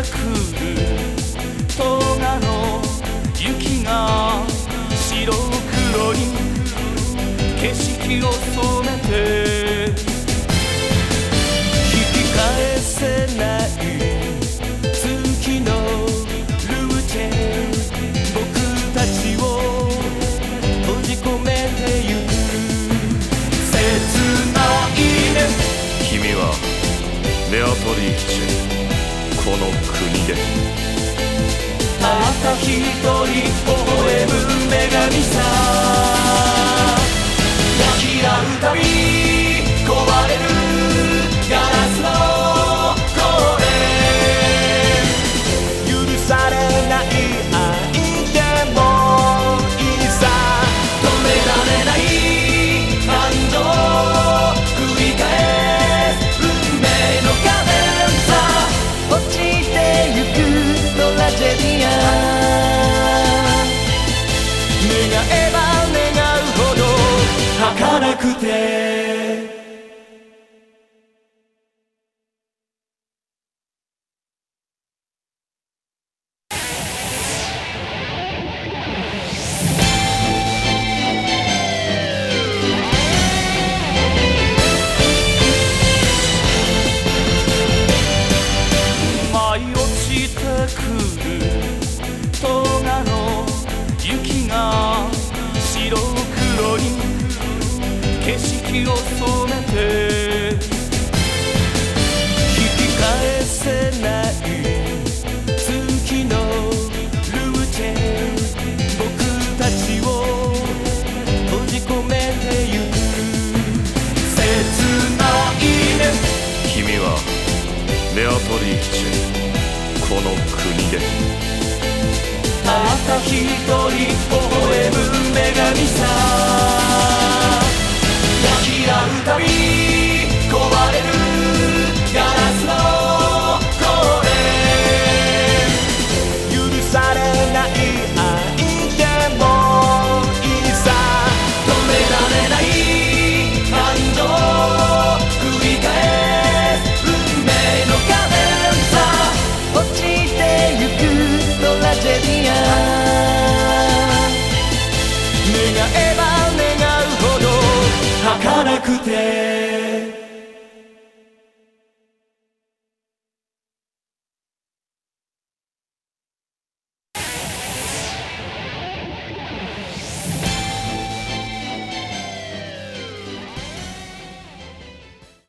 くるトガの雪が白黒に景色を染めて引き返せない月のルーチェ僕たちを閉じ込めてゆく切ないね君はベアトリーチェこの国でたった一人微笑む女神さ焼き合うたび壊れるガラスの声許されない愛でもいいさ止められない感情繰り返す運命のカデンサ落ちてゆくトラジェディア願えば願うほど儚くて舞い落ちてくるトガの雪が白黒に景色を染めて引き返せない月のルーチェ僕たちを閉じ込めてゆく切ないね君はベアトリーチェこの国でたった一人微笑む女神さ焼き合うたび壊れるガラスの声許されない愛でもいいさ止められない感情繰り返す運命のカデンサ落ちてゆくトラジェディア願えば願うほど儚くて